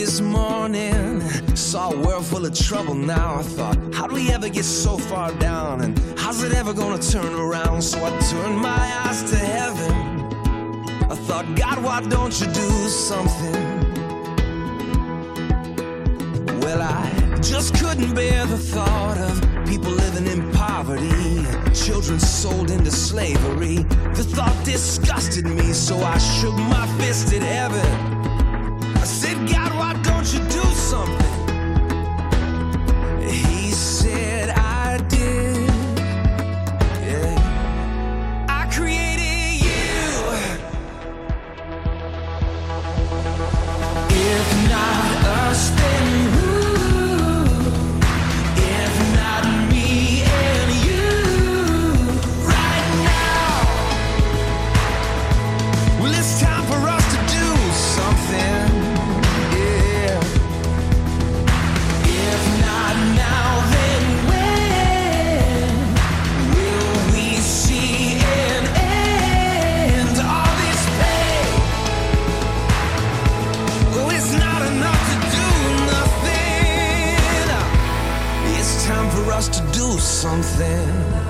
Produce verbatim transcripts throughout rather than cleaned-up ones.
this morning, saw a world full of trouble now. I thought, how do we ever get so far down? And how's it ever gonna turn around? So I turned my eyes to heaven. I thought, God, why don't you do something? Well, I just couldn't bear the thought of people living in poverty, children sold into slavery. The thought disgusted me, so I shook my fist at heaven. I said, God, why don't you do something? He said, I did. Yeah. I created you. If not us, then who? If not me and you. Right now. Well, it's time for us to do something. To do something.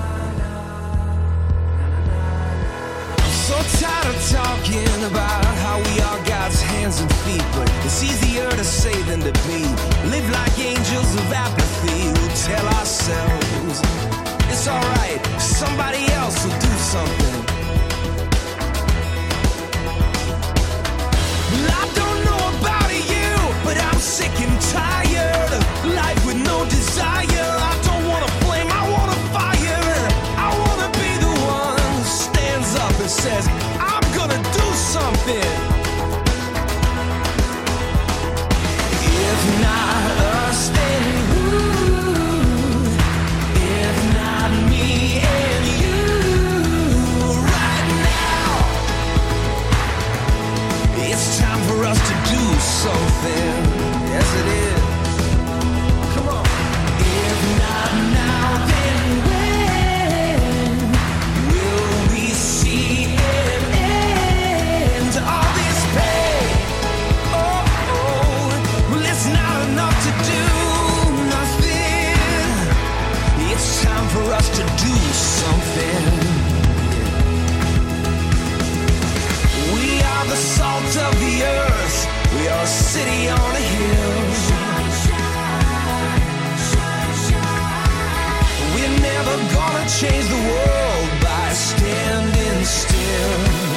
I'm so tired of talking about how we are God's hands and feet, but it's easier to say than to be. Live like angels of apathy. We'll tell ourselves it's alright, somebody else will do something. Well, I don't know about you, but I'm sick and tired of life with no desire. I don't want a flame, I want a fire. I want to be the one who stands up and says, I'm gonna do something. If not us, then who? If not me and you. Right now, it's time for us to do something. Yes, it is. Come on. If not now, then when will we see an end to all this pain? Oh, oh, well, it's not enough to do nothing. It's time for us to do something. We are the salt of the earth. We are a city on a hill. We're never gonna change the world by standing still.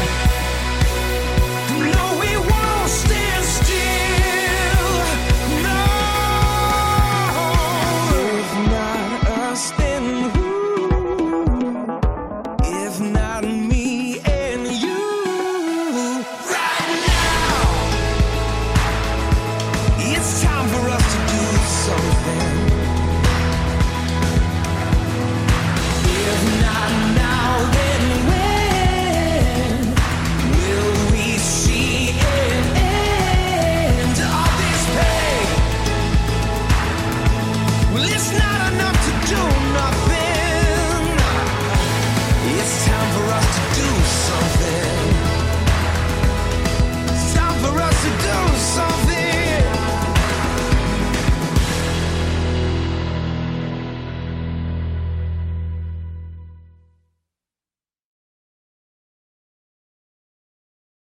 No, we won't stand still. No. If not us, then who? If not me and you. Right now, it's time for us to do something. If not now, then when will we see an end to all this pain? Well, it's not enough to do nothing. It's time for us to do something. It's time for us to do something.